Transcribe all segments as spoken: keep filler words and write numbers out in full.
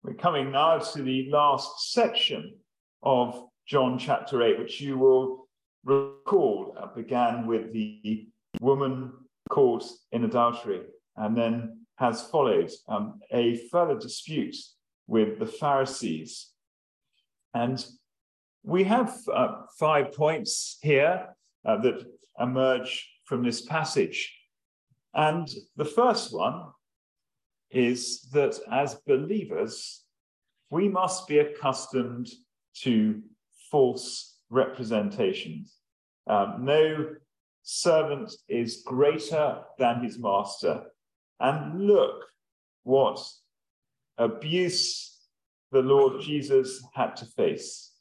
We're coming now to the last section of John chapter eight, which you will recall uh, began with the woman caught in adultery, and then has followed um, a further dispute with the Pharisees. And we have uh, five points here uh, that emerge from this passage. And the first one is that as believers, we must be accustomed to false representations. Um, no servant is greater than his master. And look what abuse the Lord Jesus had to face.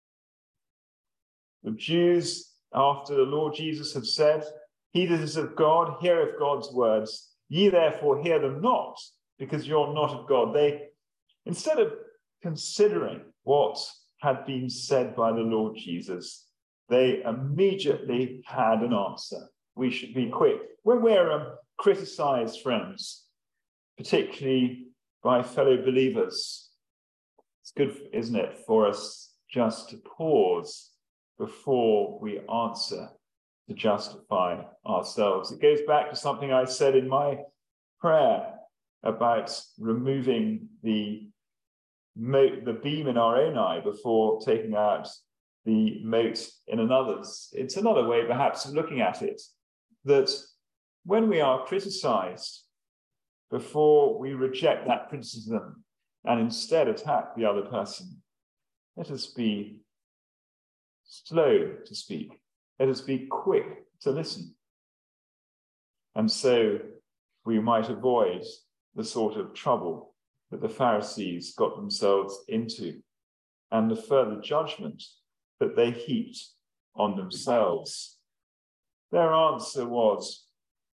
The Jews, after the Lord Jesus had said, "He that is of God heareth God's words, ye therefore hear them not, because you're not of God." They, instead of considering what had been said by the Lord Jesus, they immediately had an answer. We should be quick. When we're um, criticized, friends, particularly by fellow believers, it's good, isn't it, for us just to pause before we answer to justify ourselves. It goes back to something I said in my prayer about removing the the beam in our own eye before taking out the mote in another's. It's another way, perhaps, of looking at it, that when we are criticized, before we reject that criticism and instead attack the other person, let us be slow to speak. Let us be quick to listen. And so we might avoid the sort of trouble that the Pharisees got themselves into and the further judgment that they heaped on themselves. Their answer was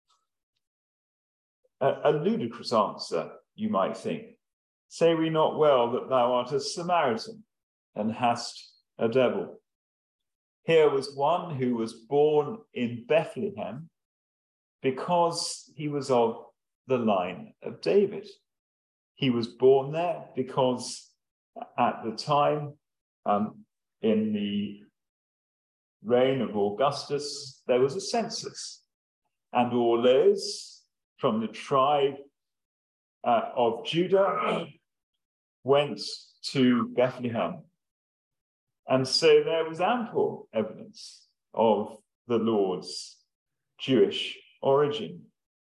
a, a ludicrous answer, you might think. Say we not well that thou art a Samaritan and hast a devil? Here was one who was born in Bethlehem because he was of the line of David. He was born there because at the time, um, in the reign of Augustus, there was a census. And all those from the tribe uh, of Judah went to Bethlehem. And so there was ample evidence of the Lord's Jewish origin.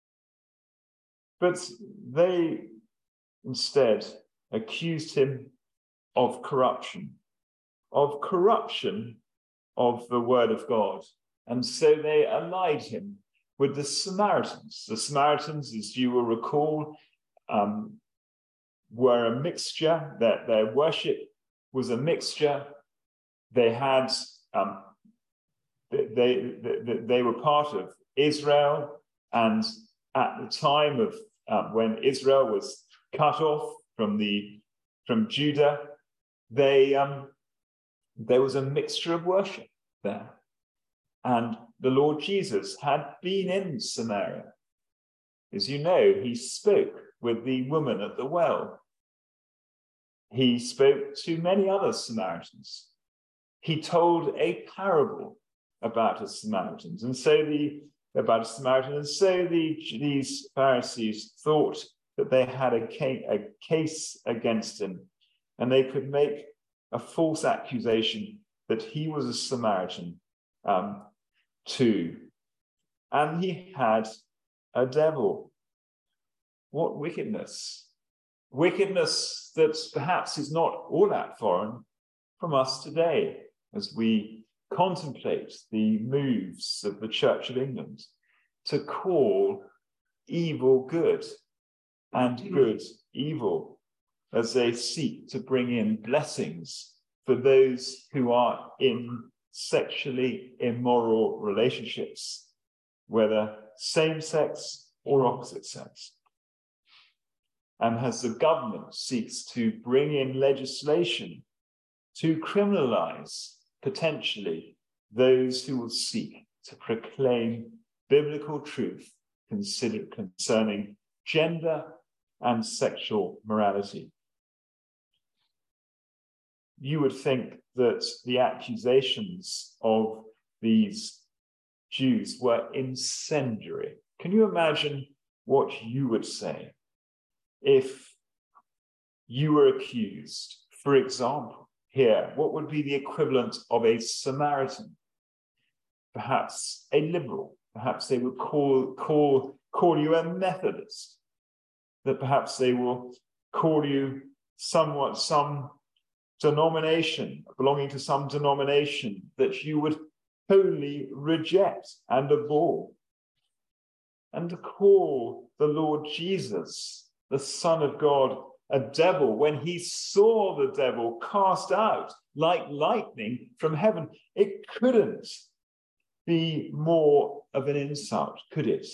But they instead accused him of corruption, of corruption of the word of God. And so they allied him with the Samaritans. The Samaritans, as you will recall, um, were a mixture, that their worship was a mixture. They had, um, they, they, they were part of Israel, and at the time of uh, when Israel was cut off from the from Judah, they um, there was a mixture of worship there. And the Lord Jesus had been in Samaria. As you know, he spoke with the woman at the well. He spoke to many other Samaritans. He told a parable about the Samaritans, and so the about a Samaritan, and so the, these Pharisees thought that they had a case, a case against him, and they could make a false accusation that he was a Samaritan um, too, and he had a devil. What wickedness! Wickedness that perhaps is not all that foreign from us today, as we contemplate the moves of the Church of England to call evil good and good evil, as they seek to bring in blessings for those who are in sexually immoral relationships, whether same-sex or opposite sex. And as the government seeks to bring in legislation to criminalize potentially those who will seek to proclaim biblical truth consider, concerning gender and sexual morality. you would think that the accusations of these Jews were incendiary. Can you imagine what you would say if you were accused, for example, here, what would be the equivalent of a Samaritan? Perhaps a liberal. Perhaps they would call, call, call you a Methodist. That perhaps they will call you somewhat some denomination, belonging to some denomination that you would wholly reject and abhor. And to call the Lord Jesus, the Son of God, a devil, when he saw the devil cast out like lightning from heaven, it couldn't be more of an insult, could it?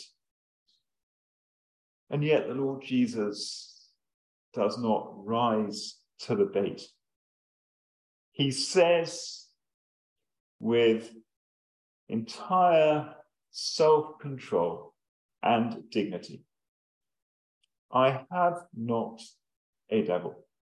And yet the Lord Jesus does not rise to the bait. He says with entire self-control and dignity, I have not a devil.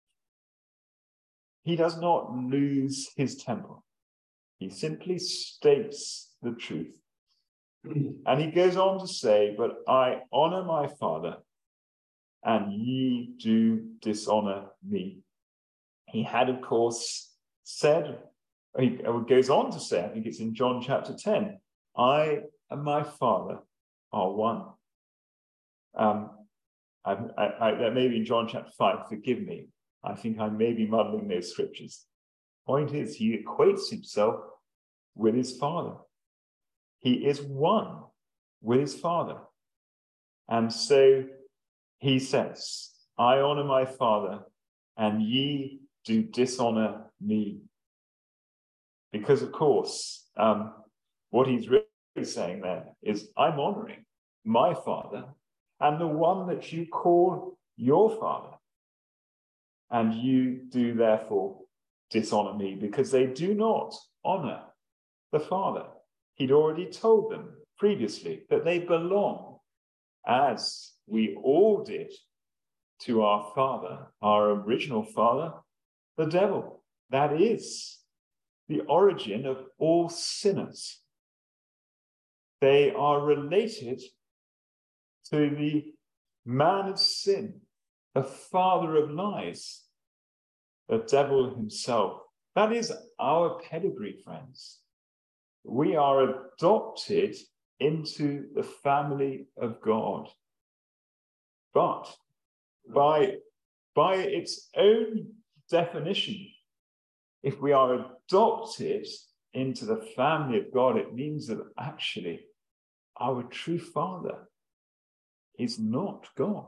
He does not lose his temper. He simply states the truth. And he goes on to say, but I honor my Father, and ye do dishonor me. He had, of course, said, he goes on to say, I think it's in John chapter ten, I and my Father are one. Um, I, I, I, that may be in John chapter five, forgive me. I think I may be muddling those scriptures. Point is, he equates himself with his Father. He is one with his Father. And so he says, I honor my Father, and ye do dishonor me. Because, of course, um, what he's really saying there is, I'm honoring my Father and the one that you call your Father. And you do, therefore, dishonor me, because they do not honor the Father. He'd already told them previously that they belong, as we all did, to our father, our original father, the devil. That is the origin of all sinners. They are related to the man of sin, the father of lies, the devil himself. That is our pedigree, friends. We are adopted into the family of God. But by, by its own definition, if we are adopted into the family of God, it means that actually our true father is not God.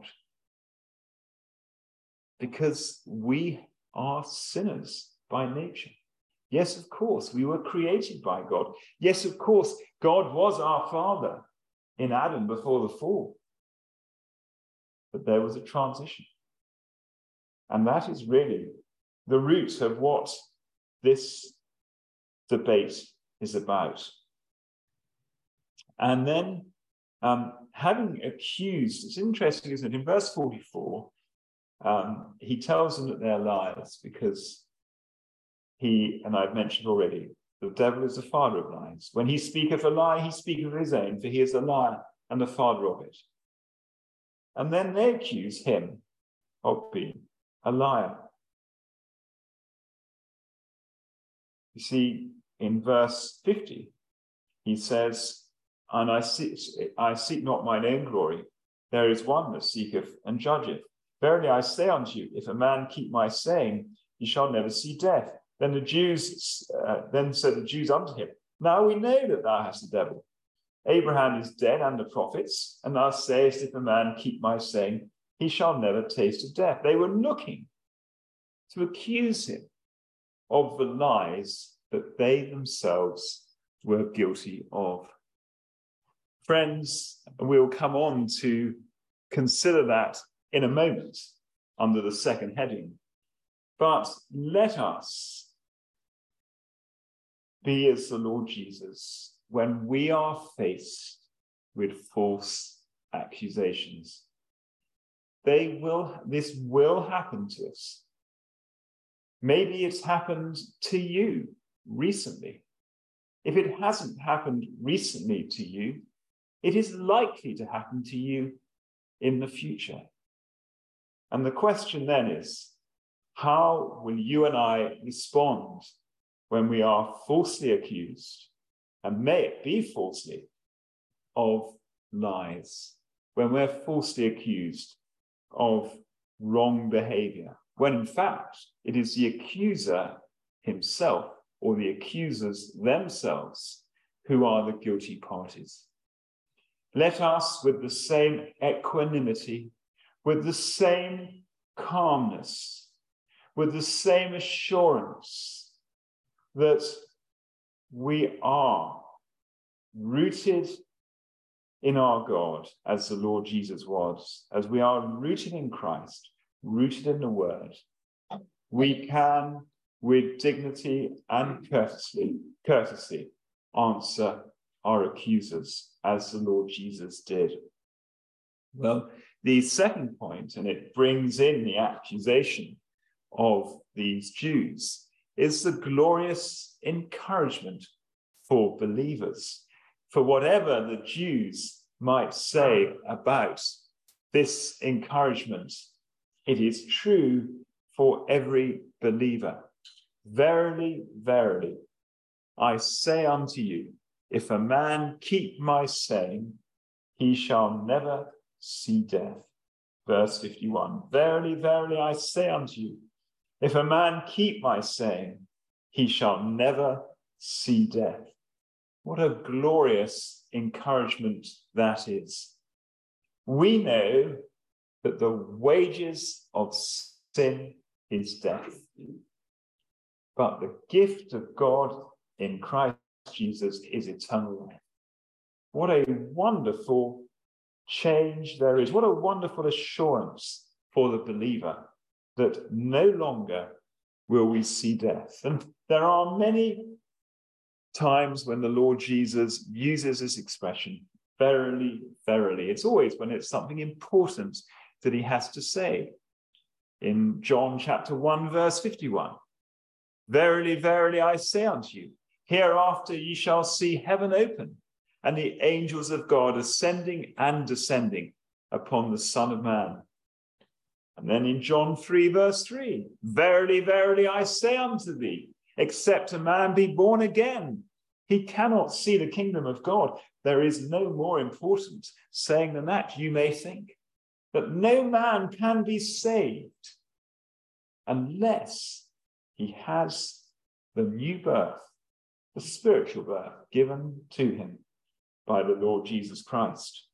Because we are sinners by nature. Yes, of course, we were created by God. Yes, of course, God was our Father in Adam before the fall. But there was a transition. And that is really the root of what this debate is about. And then, um, having accused, it's interesting, isn't it? In verse forty-four, um, he tells them that they're liars because he, and I've mentioned already, the devil is the father of lies. When he speaketh a lie, he speaketh of his own, for he is a liar and the father of it. And then they accuse him of being a liar. You see, in verse fifty, he says, and I seek, I seek not mine own glory. There is one that seeketh and judgeth. Verily I say unto you, if a man keep my saying, he shall never see death. Then the Jews, uh, then said the Jews unto him, now we know that thou hast the devil. Abraham is dead and the prophets, and thou sayest, if a man keep my saying, he shall never taste of death. They were looking to accuse him of the lies that they themselves were guilty of. Friends, we'll come on to consider that in a moment under the second heading. But let us be as the Lord Jesus when we are faced with false accusations. They will, this will happen to us. Maybe it's happened to you recently. If it hasn't happened recently to you, it is likely to happen to you in the future. And the question then is, how will you and I respond when we are falsely accused, and may it be falsely, of lies, when we're falsely accused of wrong behavior, when in fact it is the accuser himself or the accusers themselves who are the guilty parties? Let us, with the same equanimity, with the same calmness, with the same assurance that we are rooted in our God, as the Lord Jesus was, as we are rooted in Christ, rooted in the Word, we can, with dignity and courtesy, courtesy, answer our accusers, as the Lord Jesus did. Well, the second point, and it brings in the accusation of these Jews, is the glorious encouragement for believers. For whatever the Jews might say about this encouragement, it is true for every believer. Verily, verily, I say unto you, if a man keep my saying, he shall never see death. Verse fifty-one, verily, verily, I say unto you, if a man keep my saying, he shall never see death. What a glorious encouragement that is. We know that the wages of sin is death, but the gift of God in Christ Jesus is eternal life. What a wonderful change there is. What a wonderful assurance for the believer that no longer will we see death. And there are many times when the Lord Jesus uses this expression, verily, verily. It's always when it's something important that he has to say. In John chapter one, verse fifty-one, verily, verily, I say unto you, hereafter ye shall see heaven open, and the angels of God ascending and descending upon the Son of Man. And then in John three, verse three, verily, verily, I say unto thee, except a man be born again, he cannot see the kingdom of God. There is no more important saying than that, you may think. But no man can be saved unless he has the new birth, the spiritual birth given to him by the Lord Jesus Christ.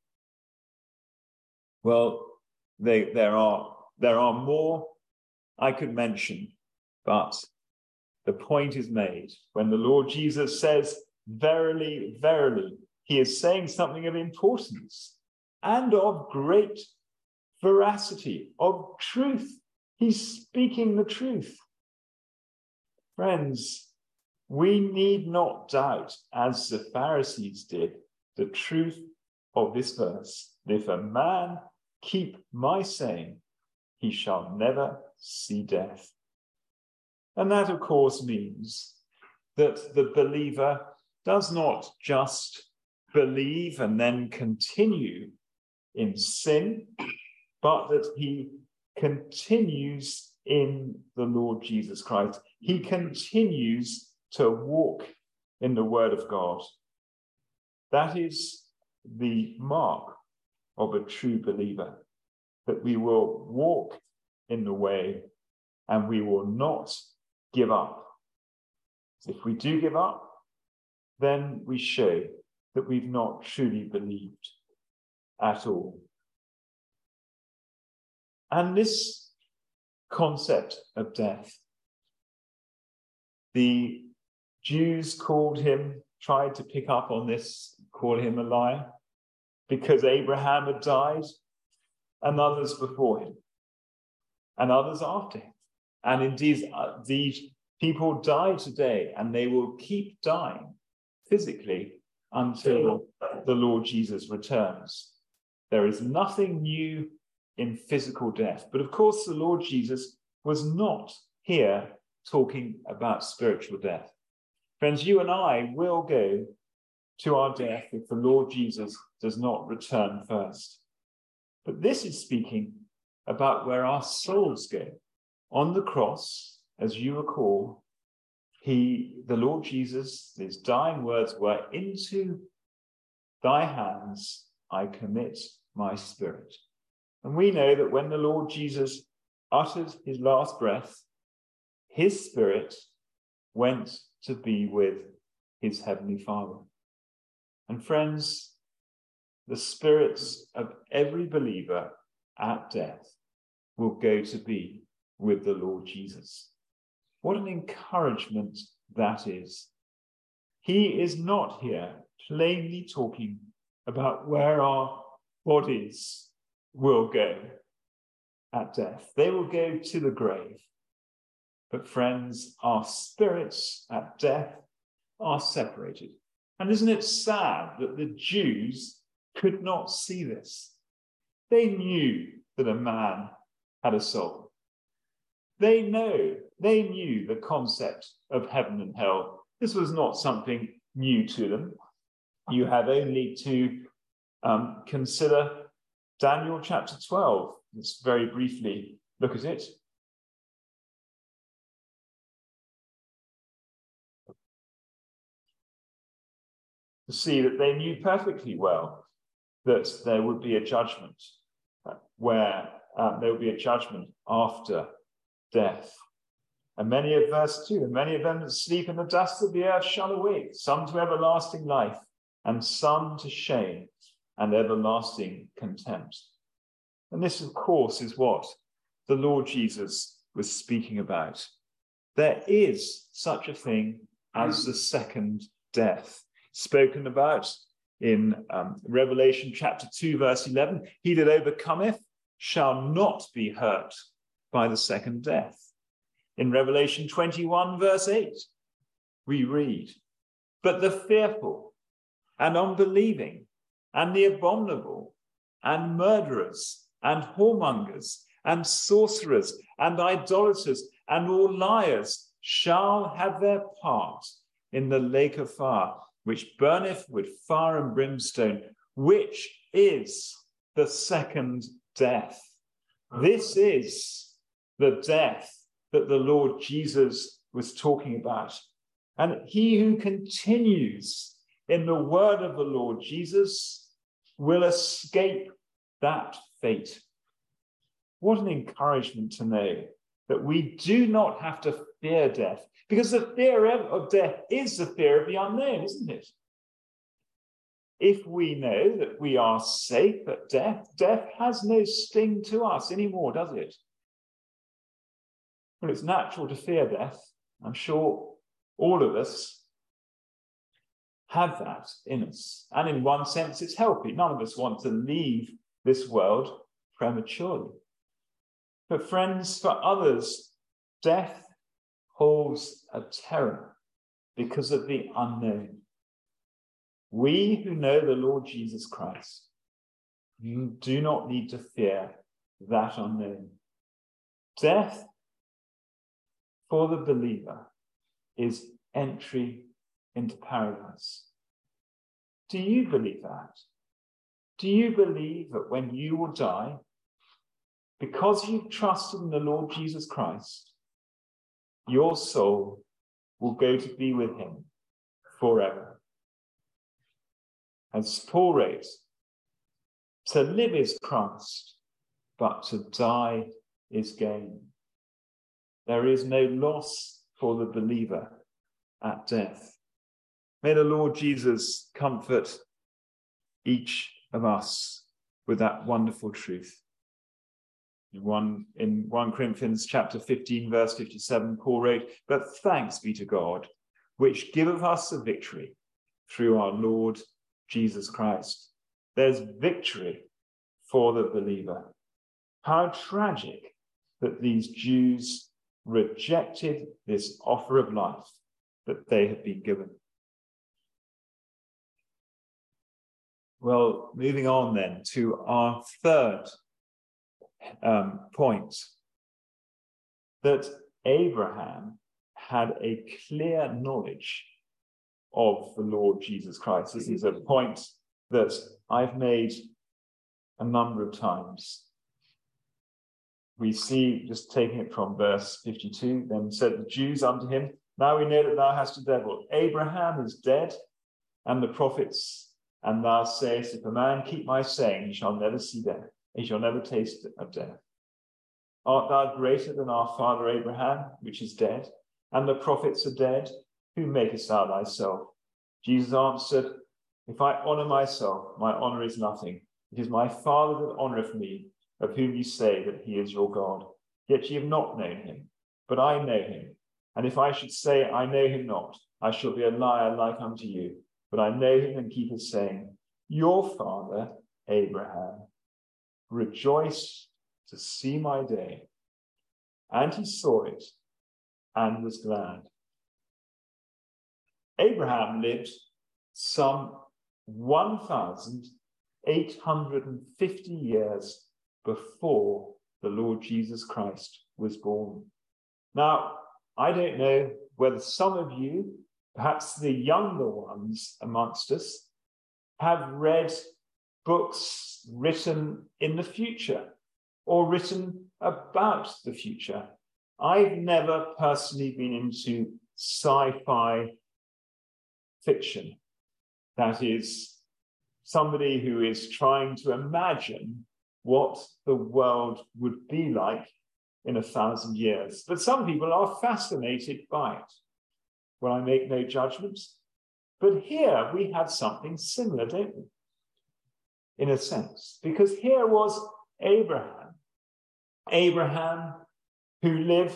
Well, they, there are, there are more I could mention, but the point is made. When the Lord Jesus says, verily, verily, he is saying something of importance and of great veracity, of truth. He's speaking the truth. Friends, we need not doubt, as the Pharisees did, the truth of this verse. If a man keep my saying, he shall never see death. And that, of course, means that the believer does not just believe and then continue in sin, but that he continues in the Lord Jesus Christ. He continues to walk in the Word of God. That is the mark of a true believer, that we will walk in the way and we will not give up. If we do give up, then we show that we've not truly believed at all. And this concept of death, the Jews called him, tried to pick up on this, call him a liar, because Abraham had died, and others before him, and others after him. And indeed, uh, these people die today, and they will keep dying physically until the Lord Jesus returns. There is nothing new in physical death. But of course, the Lord Jesus was not here talking about spiritual death. Friends, you and I will go to our death if the Lord Jesus does not return first. But this is speaking about where our souls go. On the cross, as you recall, he, the Lord Jesus, his dying words were, "Into thy hands I commit my spirit." And we know that when the Lord Jesus uttered his last breath, his spirit went to be with his heavenly Father. And friends, the spirits of every believer at death will go to be with the Lord Jesus. What an encouragement that is. He is not here plainly talking about where our bodies will go at death. They will go to the grave. But friends, our spirits at death are separated. And isn't it sad that the Jews could not see this? They knew that a man had a soul. They know, they knew the concept of heaven and hell. This was not something new to them. You have only to um, consider Daniel chapter twelve. Let's very briefly look at it. To see that they knew perfectly well that there would be a judgment, where um, there would be a judgment after death. And many of verse two, and many of them that sleep in the dust of the earth shall awake, some to everlasting life, and some to shame and everlasting contempt. And this, of course, is what the Lord Jesus was speaking about. There is such a thing as the second death, spoken about in um, Revelation chapter two, verse eleven. He that overcometh shall not be hurt by the second death. In Revelation twenty-one, verse eight, we read, "But the fearful and unbelieving and the abominable and murderers and whoremongers and sorcerers and idolaters and all liars shall have their part in the lake of fire, which burneth with fire and brimstone, which is the second death." This is the death that the Lord Jesus was talking about. And he who continues in the word of the Lord Jesus will escape that fate. What an encouragement to know that we do not have to fear death, because the fear of death is the fear of the unknown, isn't it? If we know that we are safe at death, death has no sting to us anymore, does it? Well, it's natural to fear death. I'm sure all of us have that in us. And in one sense, it's healthy. None of us want to leave this world prematurely. But friends, for others, death holds a terror because of the unknown. We who know the Lord Jesus Christ do not need to fear that unknown. Death for the believer is entry into paradise. Do you believe that? Do you believe that when you will die, because you've trusted in the Lord Jesus Christ, your soul will go to be with him forever? As Paul wrote, to live is Christ, but to die is gain. There is no loss for the believer at death. May the Lord Jesus comfort each of us with that wonderful truth. In one, in First Corinthians chapter fifteen, verse fifty-seven, Paul wrote, "But thanks be to God, which giveth us the victory through our Lord Jesus Christ." There's victory for the believer. How tragic that these Jews rejected this offer of life that they had been given. Well, moving on then to our third um, point, that Abraham had a clear knowledge of the Lord Jesus Christ. This is a point that I've made a number of times. We see, just taking it from verse fifty-two, then said the Jews unto him, now we know that thou hast a devil. Abraham is dead, and the prophets, and thou sayest, if a man keep my saying, he shall never see death, he shall never taste of death. Art thou greater than our father Abraham, which is dead, and the prophets are dead? Who makest thou thyself? Jesus answered, if I honour myself, my honour is nothing. It is my Father that honoureth me, of whom ye say that he is your God. Yet ye have not known him, but I know him. And if I should say I know him not, I shall be a liar like unto you. But I know him and keep his saying. Your father, Abraham, rejoiced to see my day, and he saw it and was glad. Abraham lived some one thousand eight hundred fifty years before the Lord Jesus Christ was born. Now, I don't know whether some of you, perhaps the younger ones amongst us, have read books written in the future or written about the future. I've never personally been into sci-fi fiction. That is, somebody who is trying to imagine what the world would be like in a thousand years. But some people are fascinated by it. Well, I make no judgments. But here we have something similar, don't we? In a sense, because here was Abraham. Abraham who lived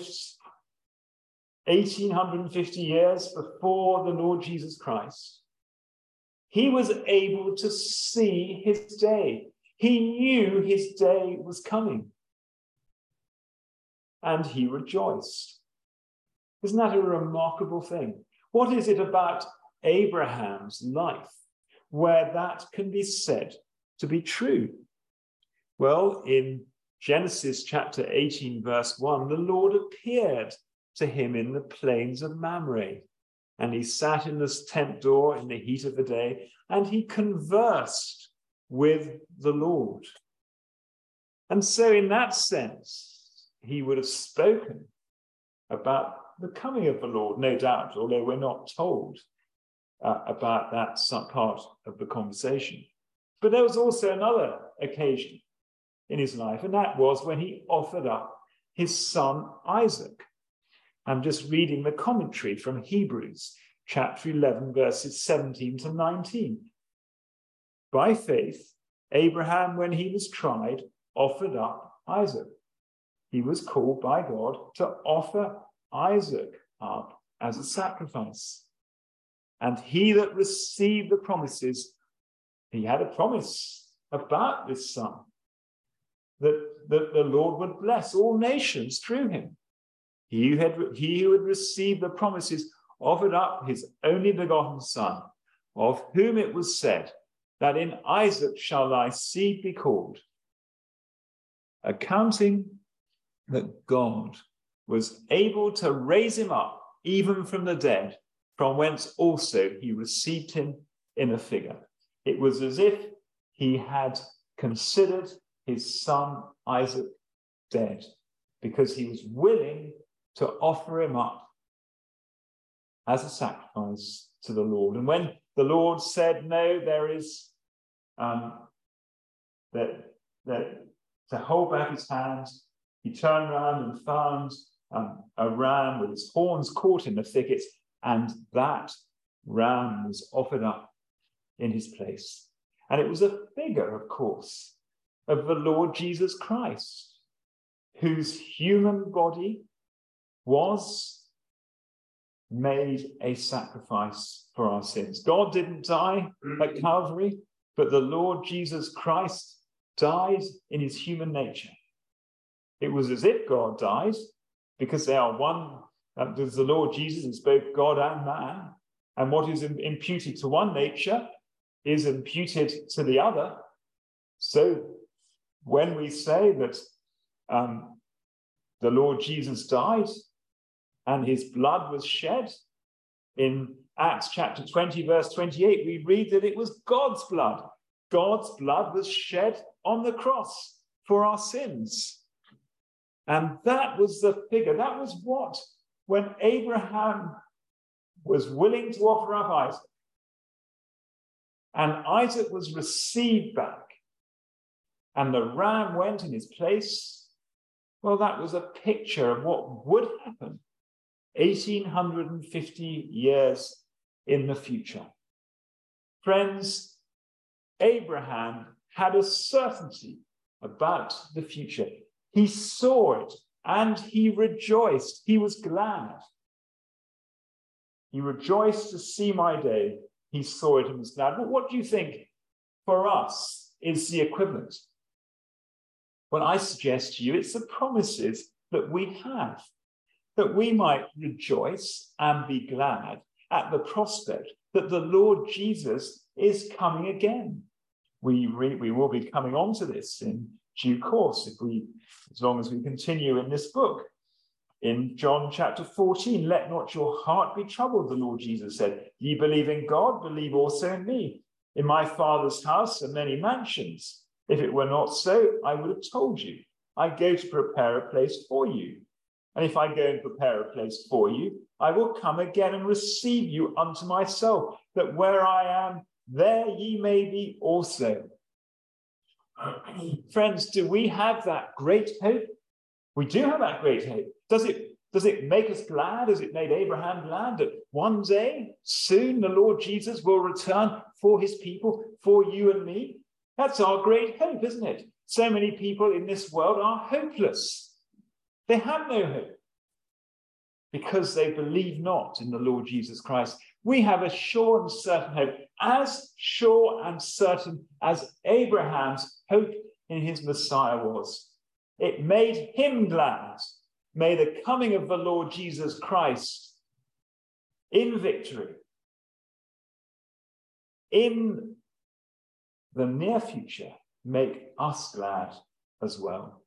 eighteen fifty years before the Lord Jesus Christ. He was able to see his day. He knew his day was coming. And he rejoiced. Isn't that a remarkable thing? What is it about Abraham's life where that can be said to be true? Well, in Genesis chapter eighteen, verse one, the Lord appeared to him in the plains of Mamre. And he sat in this tent door in the heat of the day, and he conversed with the Lord. And so in that sense, he would have spoken about the coming of the Lord, no doubt, although we're not told uh, about that part of the conversation. But there was also another occasion in his life, and that was when he offered up his son Isaac. I'm just reading the commentary from Hebrews, chapter eleven, verses seventeen to nineteen. By faith, Abraham, when he was tried, offered up Isaac. He was called by God to offer Isaac up as a sacrifice. And he that received the promises, he had a promise about this son, that, that the Lord would bless all nations through him. He who, had, he who had received the promises offered up his only begotten son, of whom it was said, that in Isaac shall thy seed be called, accounting that God was able to raise him up even from the dead, from whence also he received him in a figure. It was as if he had considered his son Isaac dead, because he was willing to offer him up as a sacrifice to the Lord. And when the Lord said, no, there is um, that, that to hold back his hands, he turned around and found um, a ram with its horns caught in the thickets, and that ram was offered up in his place. And it was a figure, of course, of the Lord Jesus Christ, whose human body was made a sacrifice for our sins. God didn't die at Calvary, but the Lord Jesus Christ died in his human nature. It was as if God died, because they are one, uh, because the Lord Jesus is both God and man, and what is imputed to one nature is imputed to the other. So when we say that um, the Lord Jesus died and his blood was shed. In Acts chapter twenty, verse twenty-eight, we read that it was God's blood. God's blood was shed on the cross for our sins. And that was the figure. That was what, when Abraham was willing to offer up Isaac, and Isaac was received back, and the ram went in his place, well, that was a picture of what would happen eighteen fifty years in the future. Friends, Abraham had a certainty about the future. He saw it and he rejoiced. He was glad. He rejoiced to see my day. He saw it and was glad. But what do you think for us is the equivalent? Well, I suggest to you it's the promises that we have, that we might rejoice and be glad at the prospect that the Lord Jesus is coming again. We, re, we will be coming on to this in due course, if we, as long as we continue in this book. In John chapter fourteen, let not your heart be troubled, the Lord Jesus said. Ye believe in God, believe also in me. In my Father's house are many mansions. If it were not so, I would have told you. I go to prepare a place for you. And if I go and prepare a place for you, I will come again and receive you unto myself, that where I am, there ye may be also. Friends, do we have that great hope? We do have that great hope. Does it, does it make us glad, as it made Abraham glad, that one day, soon, the Lord Jesus will return for his people, for you and me? That's our great hope, isn't it? So many people in this world are hopeless. They have no hope because they believe not in the Lord Jesus Christ. We have a sure and certain hope, as sure and certain as Abraham's hope in his Messiah was. It made him glad. May the coming of the Lord Jesus Christ in victory, in the near future, make us glad as well.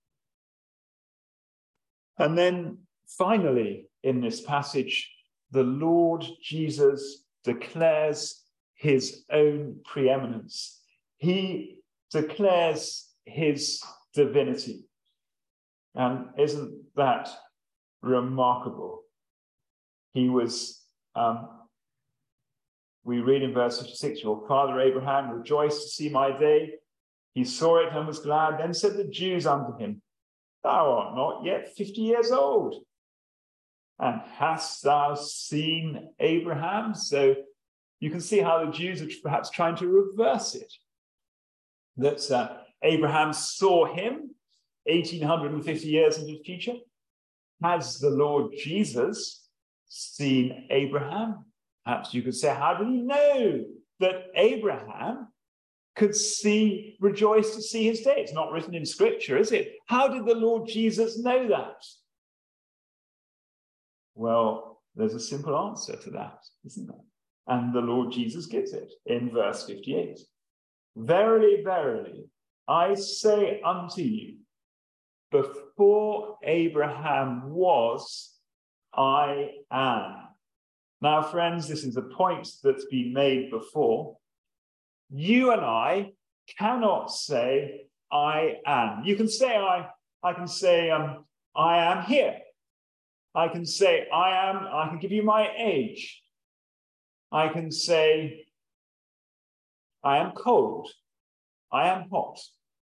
And then finally, in this passage, the Lord Jesus declares his own preeminence. He declares his divinity. And isn't that remarkable? He was, um, we read in verse fifty-six, your father Abraham rejoiced to see my day. He saw it and was glad. Then said the Jews unto him, thou art not yet fifty years old, and hast thou seen Abraham? So you can see how the Jews are perhaps trying to reverse it. That uh, Abraham saw him eighteen fifty years into the future. Has the Lord Jesus seen Abraham? Perhaps you could say, how did he know that Abraham could see, rejoice to see his day? It's not written in Scripture, is it? How did the Lord Jesus know that? Well, there's a simple answer to that, isn't there? And the Lord Jesus gives it in verse fifty-eight. Verily, verily, I say unto you, before Abraham was, I am. Now, friends, this is a point that's been made before. You and I cannot say, I am. You can say, I, I can say, um, I am here. I can say, I am, I can give you my age. I can say, I am cold. I am hot.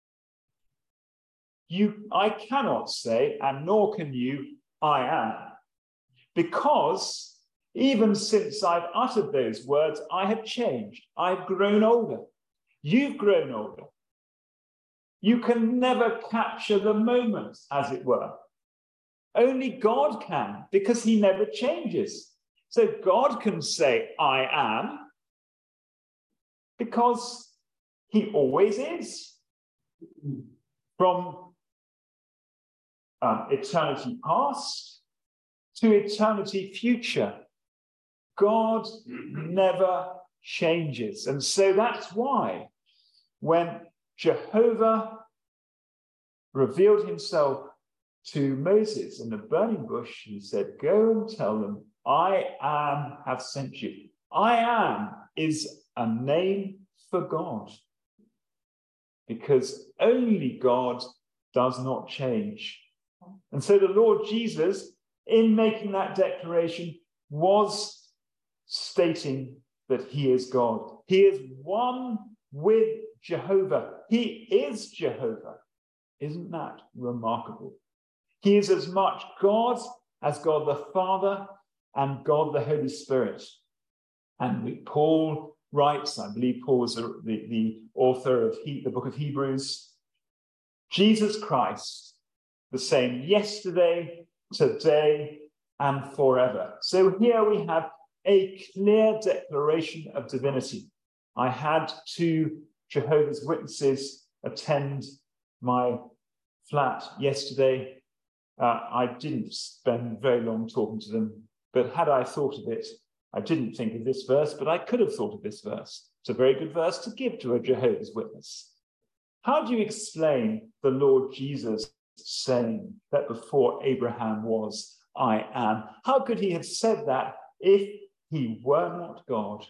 You, I cannot say, and nor can you, I am. Because even since I've uttered those words, I have changed. I've grown older. You've grown older. You can never capture the moment, as it were. Only God can, because he never changes. So God can say, I am, because he always is. From um, eternity past to eternity future, God never changes. And so that's why when Jehovah revealed himself to Moses in the burning bush, he said, go and tell them, I am have sent you. I am is a name for God, because only God does not change. And so the Lord Jesus, in making that declaration, was stating that he is God. He is one with Jehovah. He is Jehovah. Isn't that remarkable? He is as much God as God the Father and God the Holy Spirit. And we, Paul writes, I believe Paul was the, the, the author of he, the book of Hebrews, Jesus Christ, the same yesterday, today, and forever. So here we have a clear declaration of divinity. I had two Jehovah's Witnesses attend my flat yesterday. Uh, I didn't spend very long talking to them, but had I thought of it, I didn't think of this verse, but I could have thought of this verse. It's a very good verse to give to a Jehovah's Witness. How do you explain the Lord Jesus saying that before Abraham was, I am? How could he have said that if he were not God?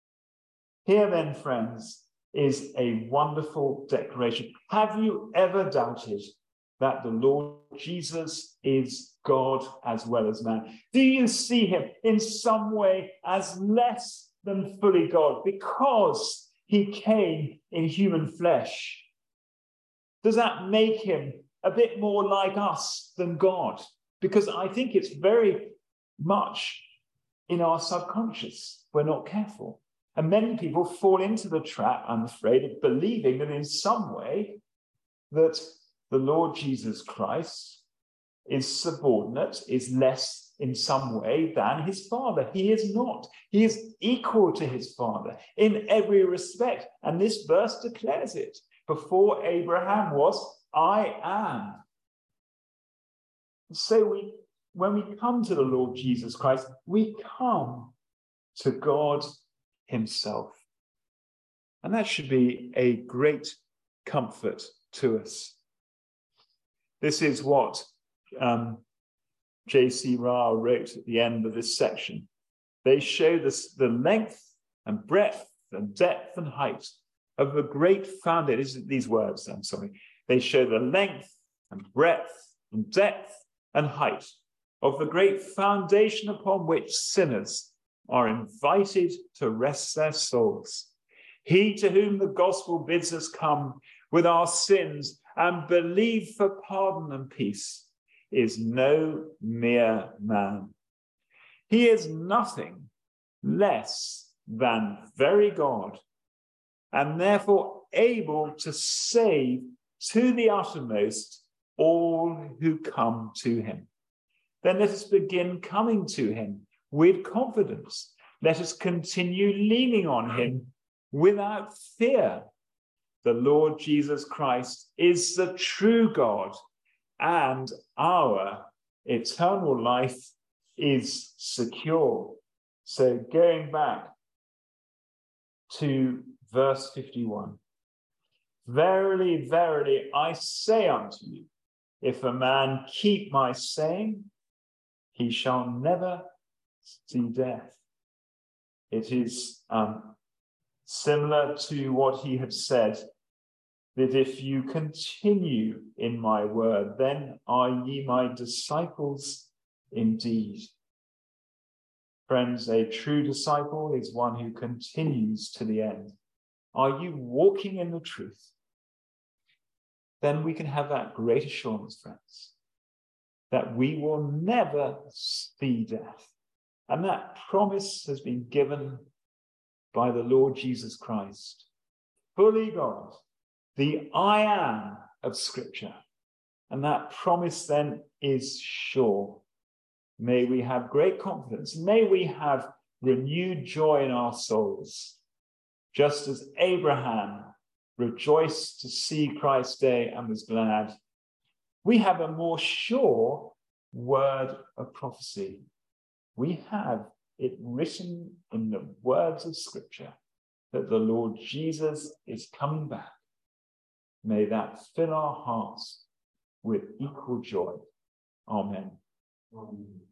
Here then, friends, is a wonderful declaration. Have you ever doubted that the Lord Jesus is God as well as man? Do you see him in some way as less than fully God because he came in human flesh? Does that make him a bit more like us than God? Because I think it's very much in our subconscious. We're not careful. And many people fall into the trap, I'm afraid, of believing that in some way that the Lord Jesus Christ is subordinate, is less in some way than his Father. He is not. He is equal to his Father in every respect. And this verse declares it. Before Abraham was, I am. So we, when we come to the Lord Jesus Christ, we come to God himself. And that should be a great comfort to us. This is what um, J C Ryle wrote at the end of this section. They show this, the length and breadth and depth and height of the great foundation. These words, I'm sorry. They show the length and breadth and depth and height of the great foundation upon which sinners are invited to rest their souls. He to whom the gospel bids us come with our sins and believe for pardon and peace is no mere man. He is nothing less than very God, and therefore able to save to the uttermost all who come to him. Then let us begin coming to him with confidence. Let us continue leaning on him without fear. The Lord Jesus Christ is the true God, and our eternal life is secure. So going back to verse fifty-one. Verily, verily, I say unto you, if a man keep my saying, he shall never see death. It is um, similar to what he had said, that if you continue in my word, then are ye my disciples indeed. Friends, a true disciple is one who continues to the end. Are you walking in the truth? Then we can have that great assurance, friends, that we will never see death. And that promise has been given by the Lord Jesus Christ, fully God, the I am of Scripture. And that promise then is sure. May we have great confidence. May we have renewed joy in our souls, just as Abraham rejoiced to see Christ's day and was glad. We have a more sure word of prophecy. We have it written in the words of Scripture that the Lord Jesus is coming back. May that fill our hearts with equal joy. Amen. Amen.